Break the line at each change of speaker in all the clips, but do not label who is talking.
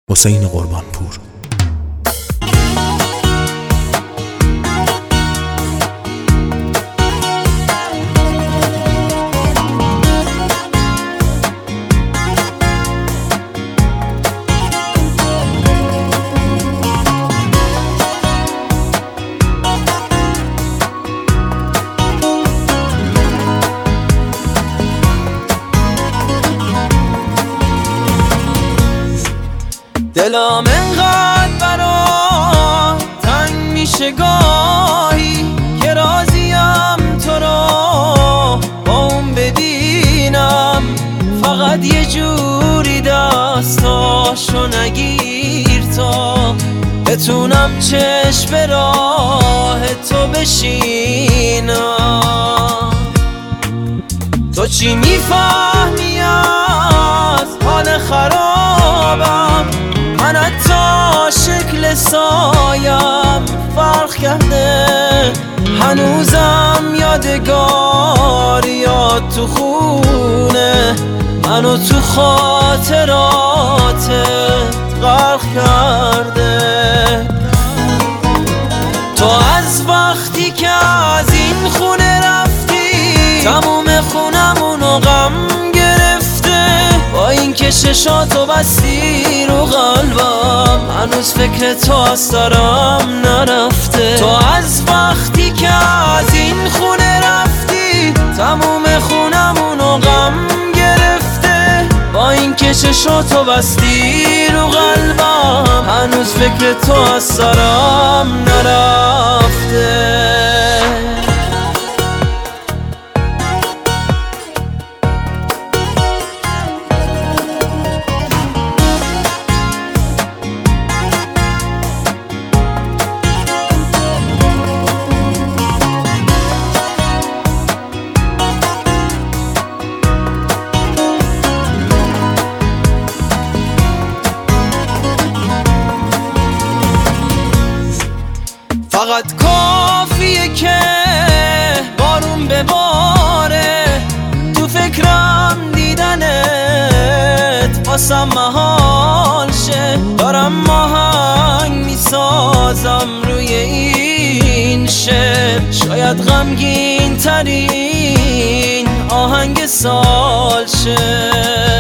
حسین قربانپور.
دلم انقدر برا تنگ میشه گاهی که راضیم تو را با اون ببینم، فقط یه جوری دستاشو نگیر تا بتونم چشم به راه تو بشینم. تو چی میفهمی از حال خرابم؟ من حتی شکل سایم فرق کرده، هنوزم یادگاریات تو خونه منو تو خاطراتت غرق کرده. تو از وقتی که از این خونه رفتی تموم خونمونو غم گرفته، با این که چشاتو بستی رو قلبم هنوز فکر تو از سرم نرفته. تو از وقتی که از این خونه رفتی تموم خونمونو غم گرفته، با این که چشاتو بستی رو قلبم هنوز فکر تو از سرم نرفته. فقط کافیه که بارون بباره تو فکرم دیدنت واسم محال شه. دارم آهنگ میسازم روی این شعر، شاید غمگین ترین آهنگ سال شه.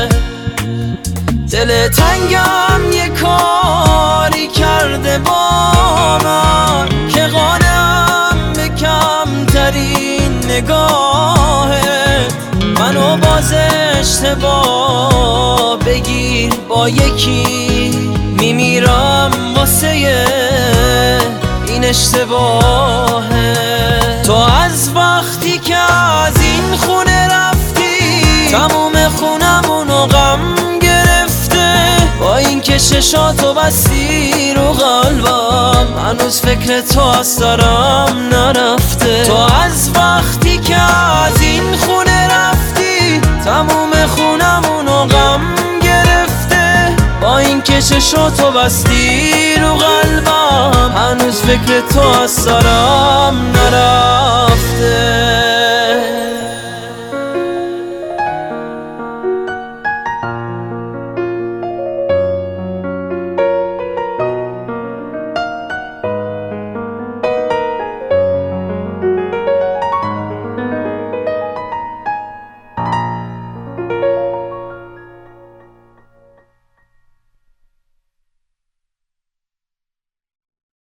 دل تنگم یه کاری کرده با من که قانم به کمترین نگاهت، منو باز اشتباه بگیر با یکی میمیرم واسه این اشتباهه. تو از وقتی که از این خونه رفتی تموم خونمونو غم گرفته، با این که چشاتو بستی رو قلبم هنوز فکر تو از سرم نرفته. تو از وقتی که از این خونه رفتی تموم خونمونو غم گرفته، با این که چشاتو بستی رو قلبم هنوز فکر تو از سرم نرفته.